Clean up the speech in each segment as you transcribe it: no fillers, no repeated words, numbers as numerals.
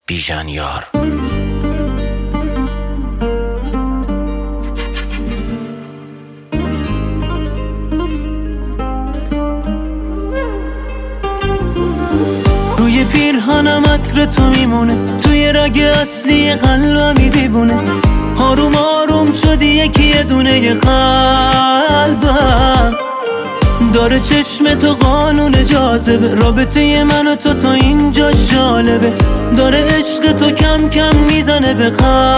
بیژن یار. روی پیرهنم عطر تو میمونه، توی رگ اصلی قلبم دیوونه. آروم آروم شدی یکی دونه قلبم، داره چشم تو قانون جاذبه. رابطه من و تو تا اینجا جالبه، داره عشق تو کم کم میزنه به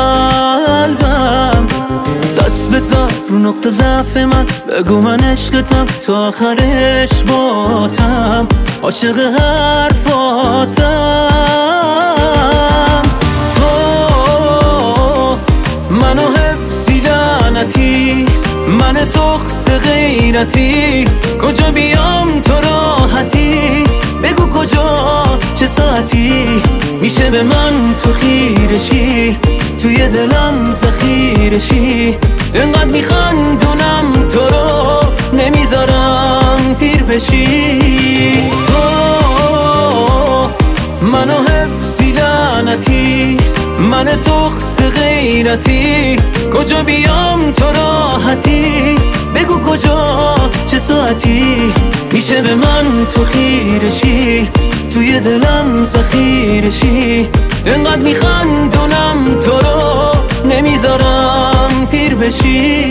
قلبم. دست بذار رو نقطه ضعف من، بگو من عشقتم تا آخرش باتم، عاشق حرفاتم. تو منو حفظی لعنتی، من تخص غیرتی، کجا بیام تو راحتی؟ بگو کجا چه ساعتی میشه به من تو خیرشی، توی دلم ذخیرشی. انقدر میخندونم تو رو نمیذارم پیر بشی. تو منو حفظی لعنتی، من تخص غیرتی، کجا بیام تو راحتی؟ بگو کجا چه ساعتی میشه به من تو خیرشی، توی دلم ذخیرشی. انقدر میخندونم تو رو نمیذارم پیر بشی.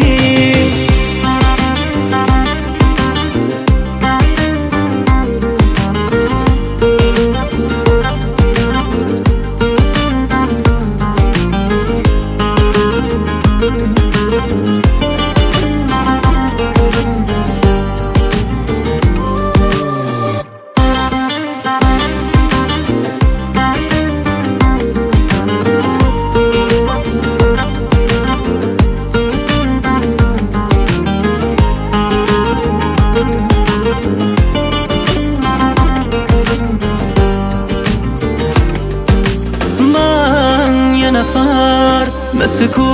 مثل کو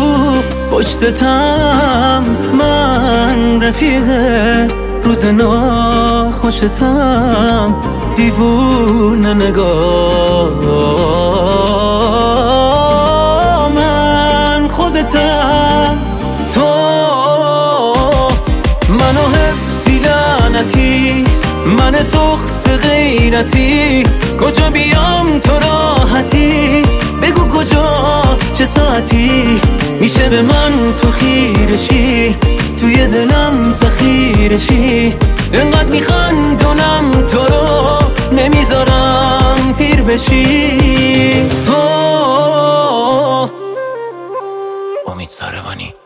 پشتتم، من رفیق روز ناخوشتم، دیوونه نگاه من خودتم. تو منو حفظی لعنتی، من تخص غیرتی، کجا بیام تو راحتی؟ بگو کجا چه ساعتی میشه به من تو خیرشی، توی دلم ذخیرشی. انقدر میخندونم تو رو نمیذارم پیر بشی. تو امید ساروانی.